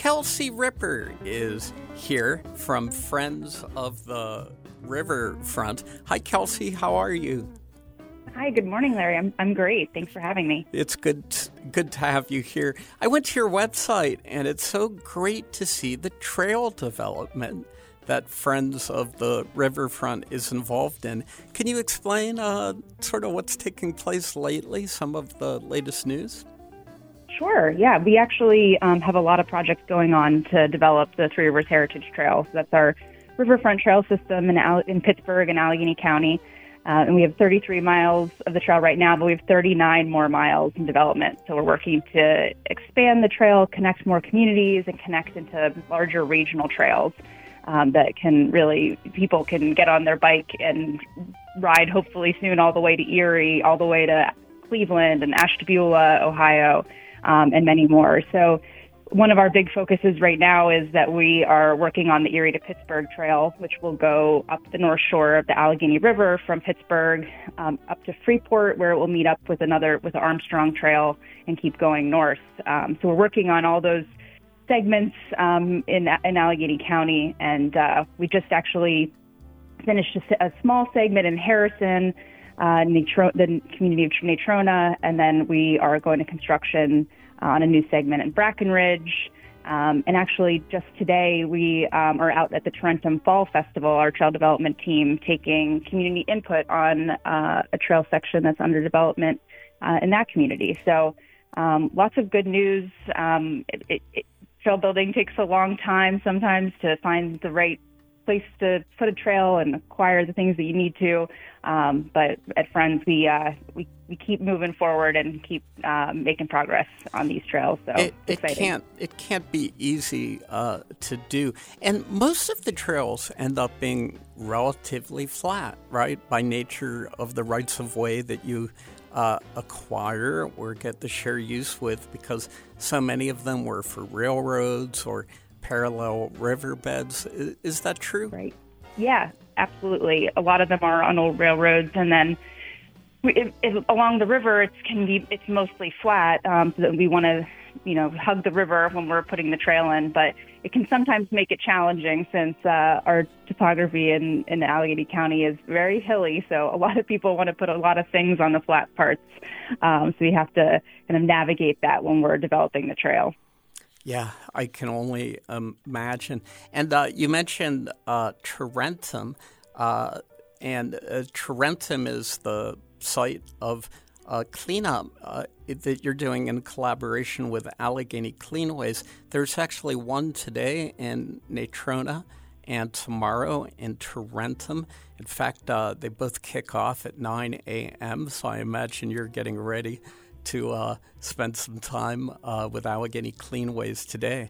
Kelsey Ripper is here from Friends of the Riverfront. Hi, Kelsey. How are you? Hi, good morning, Larry. I'm great. Thanks for having me. It's good to have you here. I went to your website, and it's so great to see the trail development that Friends of the Riverfront is involved in. Can you explain sort of what's taking place lately, some of the latest news? Sure, yeah. We actually have a lot of projects going on to develop the Three Rivers Heritage Trail. So that's our riverfront trail system in Pittsburgh and Allegheny County. And we have 33 miles of the trail right now, but we have 39 more miles in development. So we're working to expand the trail, connect more communities, and connect into larger regional trails that people can get on their bike and ride hopefully soon all the way to Erie, all the way to Cleveland and Ashtabula, Ohio, and many more. So one of our big focuses right now is that we are working on the Erie to Pittsburgh Trail, which will go up the north shore of the Allegheny River from Pittsburgh up to Freeport, where it will meet up with the Armstrong Trail and keep going north. So we're working on all those segments in Allegheny County, and we just actually finished a small segment in Harrison, the community of Natrona, and then we are going to construction on a new segment in Brackenridge. And actually, just today, we are out at the Tarentum Fall Festival, our trail development team, taking community input on a trail section that's under development in that community. So lots of good news. Trail building takes a long time sometimes to find the right place to put a trail and acquire the things that you need to. But at Friends, we keep moving forward and keep making progress on these trails. So it can't be easy to do. And most of the trails end up being relatively flat, right? By nature of the rights of way that you acquire or get the share use with, because so many of them were for railroads or parallel riverbeds. Is that true? Right. Yeah, absolutely. A lot of them are on old railroads, and then along the river, it's mostly flat. So that we want to, hug the river when we're putting the trail in, but it can sometimes make it challenging since our topography in Allegheny County is very hilly. So a lot of people want to put a lot of things on the flat parts. So we have to kind of navigate that when we're developing the trail. Yeah, I can only imagine. And you mentioned Tarentum, and Tarentum is the site of cleanup that you're doing in collaboration with Allegheny Cleanways. There's actually one today in Natrona and tomorrow in Tarentum. In fact, they both kick off at 9 a.m., so I imagine you're getting ready to spend some time with Allegheny Cleanways today.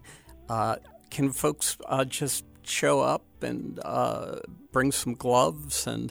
Can folks just show up and bring some gloves and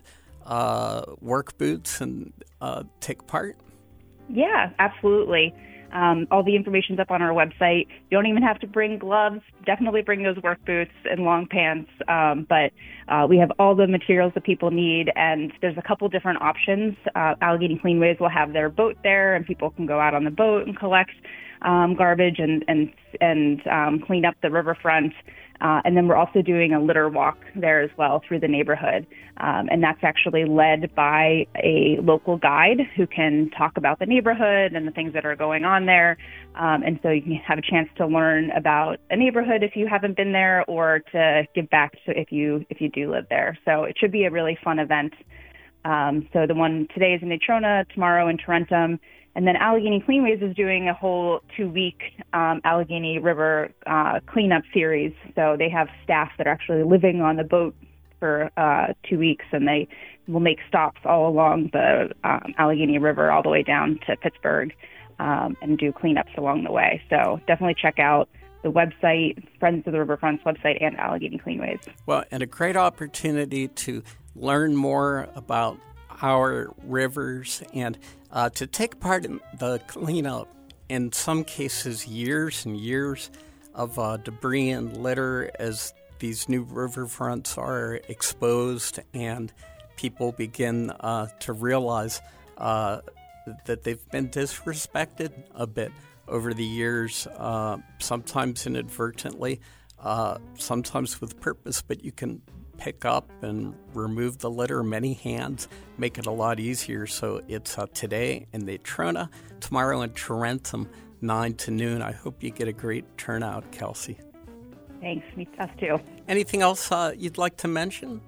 work boots and take part? Yeah, absolutely. All the information's up on our website. You don't even have to bring gloves. Definitely bring those work boots and long pants. But we have all the materials that people need, and there's a couple different options. Allegheny Cleanways will have their boat there, and people can go out on the boat and collect garbage and clean up the riverfront. And then we're also doing a litter walk there as well through the neighborhood. And that's actually led by a local guide who can talk about the neighborhood and the things that are going on there. And so you can have a chance to learn about a neighborhood if you haven't been there, or to give back to if you do live there. So it should be a really fun event. So the one today is in Natrona, tomorrow in Tarentum. And then Allegheny Cleanways is doing a whole 2-week Allegheny River cleanup series. So they have staff that are actually living on the boat for 2 weeks, and they will make stops all along the Allegheny River all the way down to Pittsburgh and do cleanups along the way. So definitely check out the website, Friends of the Riverfront's website, and Allegheny Cleanways. Well, and a great opportunity to learn more about our rivers and to take part in the cleanup, in some cases years and years of debris and litter as these new riverfronts are exposed and people begin to realize that they've been disrespected a bit over the years, sometimes inadvertently, sometimes with purpose, but you can pick up and remove the litter. Many hands make it a lot easier. So it's today in Natrona, tomorrow in Tarentum, 9 to noon. I hope you get a great turnout, Kelsey. Thanks. Us too. Anything else you'd like to mention?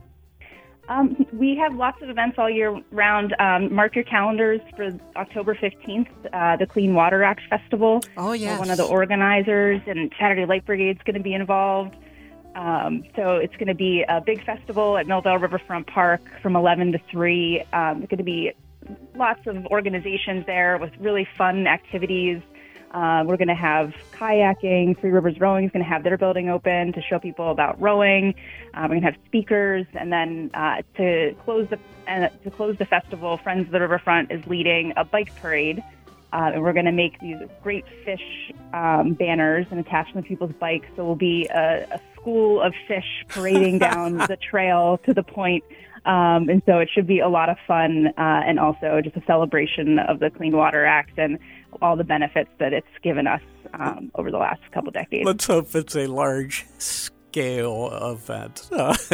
We have lots of events all year round. Mark your calendars for October 15th, the Clean Water Act Festival. Oh, yes. We're one of the organizers, and Saturday Light Brigade is going to be involved. So it's going to be a big festival at Millvale Riverfront Park from 11 to 3. There's going to be lots of organizations there with really fun activities. We're going to have kayaking. Three Rivers Rowing is going to have their building open to show people about rowing. We're going to have speakers, and then to close the festival, Friends of the Riverfront is leading a bike parade, and we're going to make these great fish banners and attach them to people's bikes. So we'll be a school of fish parading down the trail to the point. And so it should be a lot of fun, and also just a celebration of the Clean Water Act and all the benefits that it's given us over the last couple decades. Let's hope it's a large-scale event.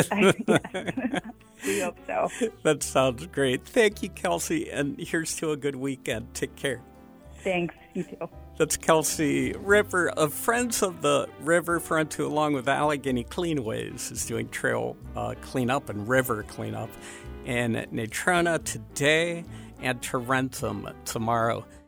We hope so. That sounds great. Thank you, Kelsey, and here's to a good weekend. Take care. Thanks. You too. That's Kelsey River of Friends of the Riverfront, who, along with Allegheny Cleanways, is doing trail cleanup and river cleanup in Natrona today and Tarentum tomorrow.